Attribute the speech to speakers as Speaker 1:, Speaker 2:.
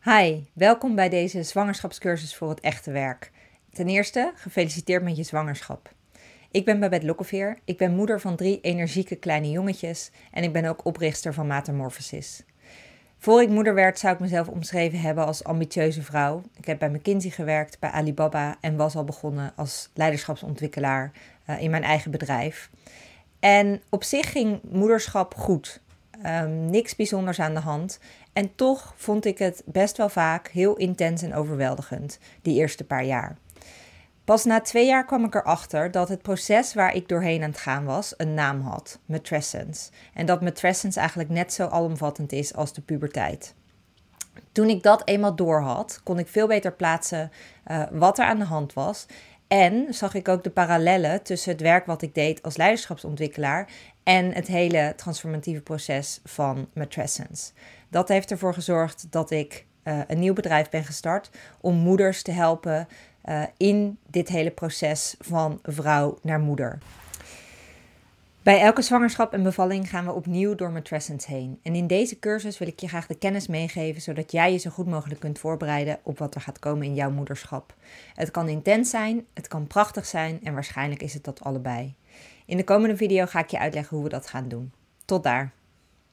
Speaker 1: Hi, welkom bij deze zwangerschapscursus voor het echte werk. Ten eerste, gefeliciteerd met je zwangerschap. Ik ben Babette Lokkeveer, ik ben moeder van 3 energieke kleine jongetjes en ik ben ook oprichter van Matermorphosis. Voor ik moeder werd zou ik mezelf omschreven hebben als ambitieuze vrouw. Ik heb bij McKinsey gewerkt, bij Alibaba en was al begonnen als leiderschapsontwikkelaar in mijn eigen bedrijf. En op zich ging moederschap goed. Niks bijzonders aan de hand. En toch vond ik het best wel vaak heel intens en overweldigend, die eerste paar jaar. Pas na 2 jaar kwam ik erachter dat het proces waar ik doorheen aan het gaan was een naam had, matrescence. En dat matrescence eigenlijk net zo alomvattend is als de puberteit. Toen ik dat eenmaal doorhad, kon ik veel beter plaatsen wat er aan de hand was. En zag ik ook de parallellen tussen het werk wat ik deed als leiderschapsontwikkelaar en het hele transformatieve proces van matrescence. Dat heeft ervoor gezorgd dat ik een nieuw bedrijf ben gestart om moeders te helpen in dit hele proces van vrouw naar moeder. Bij elke zwangerschap en bevalling gaan we opnieuw door matrescence heen. En in deze cursus wil ik je graag de kennis meegeven, zodat jij je zo goed mogelijk kunt voorbereiden op wat er gaat komen in jouw moederschap. Het kan intens zijn, het kan prachtig zijn en waarschijnlijk is het dat allebei. In de komende video ga ik je uitleggen hoe we dat gaan doen. Tot daar!